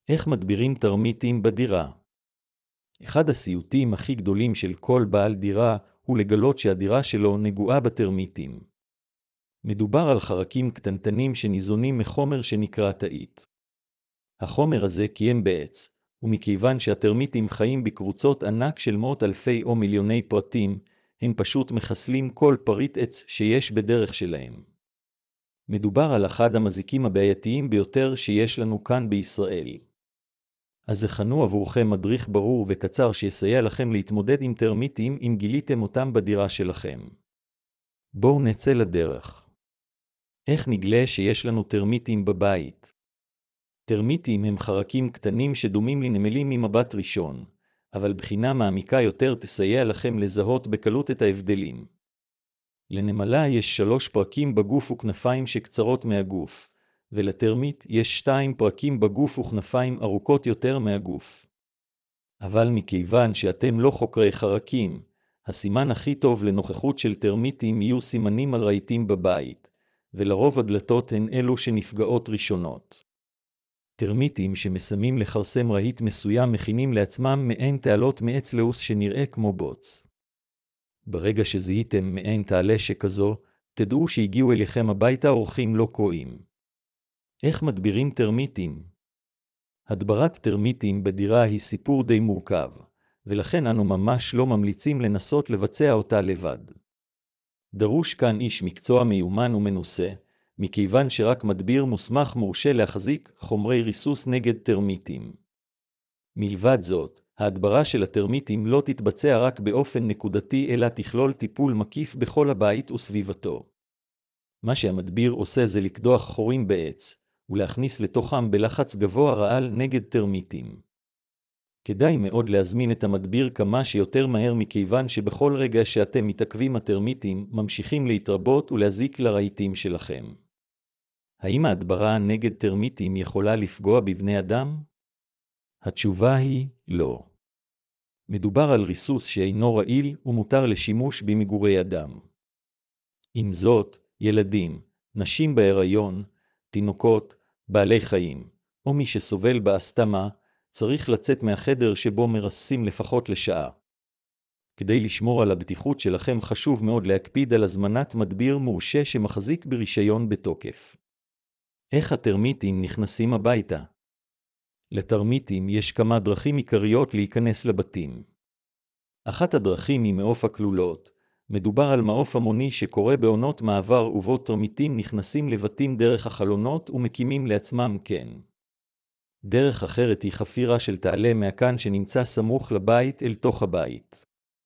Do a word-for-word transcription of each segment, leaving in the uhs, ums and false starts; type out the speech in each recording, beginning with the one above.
איך מדבירים טרמיטים בדירה? אחד הסיוטים הכי גדולים של כל בעל דירה הוא לגלות שהדירה שלו נגועה בטרמיטים. מדובר על חרקים קטנטנים שניזונים מחומר שנקרא תאית. החומר הזה קיים בעץ, ומכיוון שהטרמיטים חיים בקבוצות ענק של מאות אלפי או מיליוני פרטים, הם פשוט מחסלים כל פריט עץ שיש בדרך שלהם. מדובר על אחד המזיקים הבעייתיים ביותר שיש לנו כאן בישראל. אז הכנו עבורכם מדריך ברור וקצר שיסייע לכם להתמודד עם טרמיטים אם גיליתם אותם בדירה שלכם. בואו נצא לדרך. איך נגלה שיש לנו טרמיטים בבית? טרמיטים הם חרקים קטנים שדומים לנמלים ממבט ראשון, אבל בחינה מעמיקה יותר תסייע לכם לזהות בקלות את ההבדלים. לנמלה יש שלוש פרקים בגוף וכנפיים שקצרות מהגוף, ולטרמיט יש שתיים פרקים בגוף וכנפיים ארוכות יותר מהגוף. אבל מכיוון שאתם לא חוקרי חרקים, הסימן הכי טוב לנוכחות של טרמיטים יהיו סימנים על רהיטים בבית, ולרוב הדלתות הן אלו שנפגעות ראשונות. טרמיטים שמסמים לחרסם רהיט מסוים מכינים לעצמם מעין תעלות מעץ לעוס שנראה כמו בוץ. ברגע שזיהיתם מעין תעלה שכזו, תדעו שהגיעו אליכם הביתה אורחים לא קועים. איך מדבירים טרמיטים? הדברת טרמיטים בדירה היא סיפור די מורכב, ולכן אנו ממש לא ממליצים לנסות לבצע אותה לבד. דרוש כאן איש מקצוע מיומן ומנוסה, מכיוון שרק מדביר מוסמך מורשה להחזיק חומרי ריסוס נגד טרמיטים. מלבד זאת, ההדברה של הטרמיטים לא תתבצע רק באופן נקודתי אלא תכלול טיפול מקיף בכל הבית וסביבתו. מה שהמדביר עושה זה לקדוח חורים בעץ, ולהכניס לתוכם בלחץ גבוה רעל נגד טרמיטים. כדאי מאוד להזמין את המדביר כמה שיותר מהר מכיוון שבכל רגע שאתם מתעכבים הטרמיטים ממשיכים להתרבות ולהזיק לרהיטים שלכם. האם ההדברה נגד טרמיטים יכולה לפגוע בבני אדם? התשובה היא לא. מדובר על ריסוס שאינו רעיל ומותר לשימוש במגורי אדם. עם זאת, ילדים, נשים בהיריון, תינוקות, בעלי חיים, או מי שסובל באסתמה, צריך לצאת מהחדר שבו מרססים לפחות לשעה. כדי לשמור על הבטיחות שלכם חשוב מאוד להקפיד על הזמנת מדביר מורשה שמחזיק ברישיון בתוקף. איך הטרמיטים נכנסים הביתה? לטרמיטים יש כמה דרכים עיקריות להיכנס לבתים. אחת הדרכים היא מעוף הכלולות. מדובר על מעוף המוני שקורה בעונות מעבר ובו טרמיטים נכנסים לבתים דרך החלונות ומקימים לעצמם כן. דרך אחרת היא חפירה של תעלה מהקן שנמצא סמוך לבית אל תוך הבית.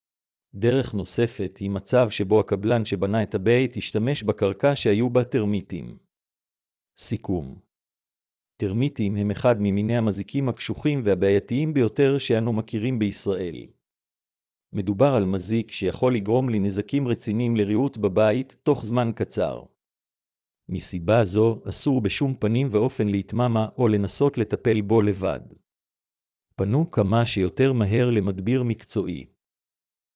דרך נוספת היא מצב שבו הקבלן שבנה את הבית השתמש בקרקע שהיו בה טרמיטים. סיכום. טרמיטים הם אחד ממיני המזיקים הקשוחים והבעייתיים ביותר שאנו מכירים בישראל. מדובר על מזיק שיכול לגרום לנזקים רציניים לריהוט בבית תוך זמן קצר. מסיבה זו אסור בשום פנים ואופן להתממה או לנסות לטפל בו לבד. פנו כמה שיותר מהר למדביר מקצועי.